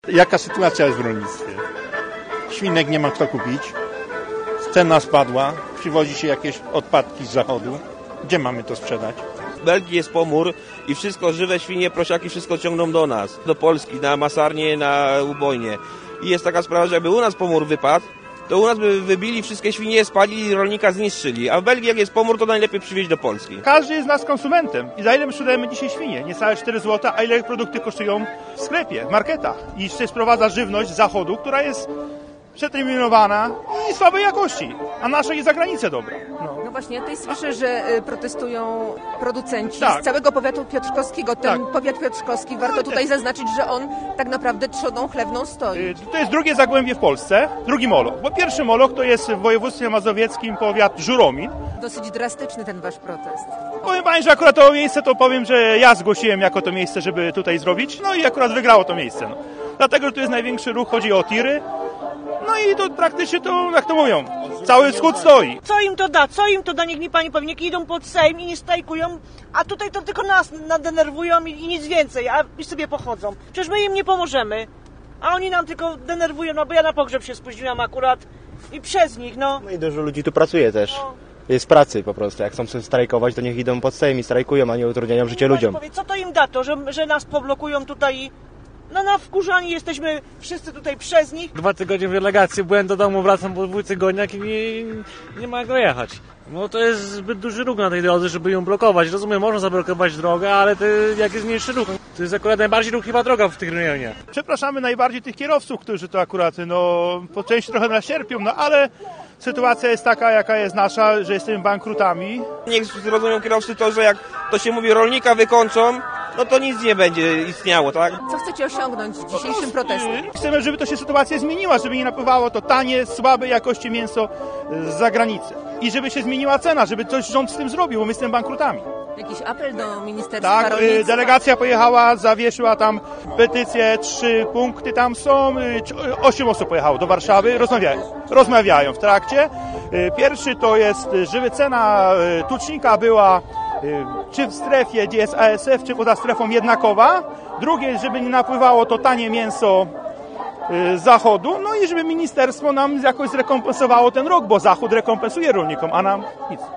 Jaka sytuacja jest w rolnictwie? Świnek nie ma kto kupić, cena spadła, przywozi się jakieś odpadki z zachodu. Gdzie mamy to sprzedać? W Belgii jest pomór i wszystko, żywe świnie, prosiaki, wszystko ciągną do nas, do Polski, na masarnię, na ubojnie. I jest taka sprawa, że jakby u nas pomór wypadł, to u nas by wybili wszystkie świnie, spalili i rolnika zniszczyli. A w Belgii jak jest pomór, to najlepiej przywieźć do Polski. Każdy z nas konsumentem. I za ile my sprzedajemy dzisiaj świnie? Niecałe 4 zł, a ile produkty kosztują w sklepie, w marketach. I się sprowadza żywność z zachodu, która jest przeterminowana i słabej jakości, a nasza jest za granicę dobra. No właśnie, ja tutaj słyszę, że protestują producenci Tak. z całego powiatu piotrkowskiego. Ten Tak. powiat piotrkowski, warto tutaj zaznaczyć, że on tak naprawdę trzodą chlewną stoi. To jest drugie Zagłębie w Polsce, drugi moloch. Bo pierwszy moloch to jest w województwie mazowieckim powiat Żuromin. Dosyć drastyczny ten wasz protest. Powiem Pani, że akurat to miejsce, to powiem, że ja zgłosiłem jako to miejsce, żeby tutaj zrobić. No i akurat wygrało to miejsce. No. Dlatego, że tu jest największy ruch, chodzi o tiry. No i to praktycznie to, jak to mówią, cały wschód stoi. Co im to da? Co im to da? Niech mi pani powie. Niech idą pod Sejm i nie strajkują, a tutaj to tylko nas nadenerwują i nic więcej, a i sobie pochodzą. Przecież my im nie pomożemy, a oni nam tylko denerwują, no bo ja na pogrzeb się spóźniłam akurat i przez nich, no. No i dużo ludzi tu pracuje też. Jest pracy po prostu. Jak chcą sobie strajkować, to niech idą pod Sejm i strajkują, a nie utrudniają życie ludziom. Powie, co to im da to, że nas poblokują tutaj? No wkurzani jesteśmy wszyscy tutaj przez nich. 2 tygodnie w delegacji, byłem do domu, wracam po 2 tygodniach i nie ma jak dojechać. No to jest zbyt duży ruch na tej drodze, żeby ją blokować. Rozumiem, można zablokować drogę, ale jak jest mniejszy ruch? To jest akurat najbardziej ruchliwa droga w tych rejonie. Przepraszamy najbardziej tych kierowców, którzy to akurat, po części trochę nas cierpią, no ale sytuacja jest taka, jaka jest nasza, że jesteśmy bankrutami. Niech zrozumią kierowcy to, że jak to się mówi, rolnika wykończą, no to nic nie będzie istniało, tak? Co chcecie osiągnąć dzisiejszym protestem? Chcemy, żeby to się sytuacja zmieniła, żeby nie napływało to tanie, słabej jakości mięso z zagranicy. I żeby się zmieniła cena, żeby coś rząd z tym zrobił, bo my jesteśmy bankrutami. Jakiś apel do Ministerstwa Tak, Rolnictwa? delegacja pojechała, zawieszyła tam petycję, 3 punkty tam są, 8 osób pojechało do Warszawy, rozmawiają w trakcie. Pierwszy to jest, żeby cena tucznika była czy w strefie, gdzie jest ASF, czy poza strefą jednakowa. Drugie, żeby nie napływało to tanie mięso z zachodu, no i żeby ministerstwo nam jakoś zrekompensowało ten rok, bo zachód rekompensuje rolnikom, a nam nic.